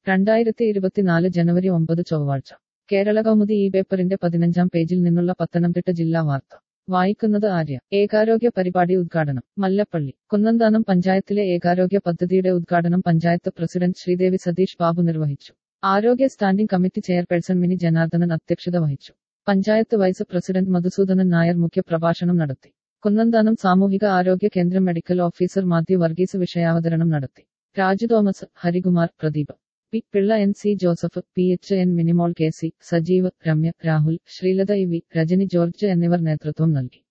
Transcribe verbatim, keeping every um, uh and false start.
രണ്ടായിരത്തി ഇരുപത്തിനാല് ജനുവരി ഒമ്പത് ചൊവ്വാഴ്ച കേരളകൗമുദി ഈ പേപ്പറിന്റെ പതിനഞ്ചാം പേജിൽ നിന്നുള്ള പത്തനംതിട്ട ജില്ലാ വാർത്ത വായിക്കുന്നത് ആര്യ. ഏകാരോഗ്യ പരിപാടി ഉദ്ഘാടനം മല്ലപ്പള്ളി. കുന്നന്താനം പഞ്ചായത്തിലെ ഏകാരോഗ്യ പദ്ധതിയുടെ ഉദ്ഘാടനം പഞ്ചായത്ത് പ്രസിഡന്റ് ശ്രീദേവി സതീഷ് ബാബു നിർവഹിച്ചു. ആരോഗ്യ standing committee chairperson Mini Janardhanan അധ്യക്ഷത വഹിച്ചു. പഞ്ചായത്ത് വൈസ് പ്രസിഡന്റ് മധുസൂദനൻ നായർ മുഖ്യപ്രഭാഷണം നടത്തി. കുന്നന്താനം സാമൂഹിക ആരോഗ്യ കേന്ദ്രം മെഡിക്കൽ ഓഫീസർ മാത്യു വർഗീസ് വിഷയാവതരണം നടത്തി. Raju Thomas, Harikumar, Pradeep P Pillai, N C Joseph, P H N Minimol, K C Sajeev, Ramya, Rahul, Sreelatha E V, Rajani George എന്നിവർ നേതൃത്വം നൽകി.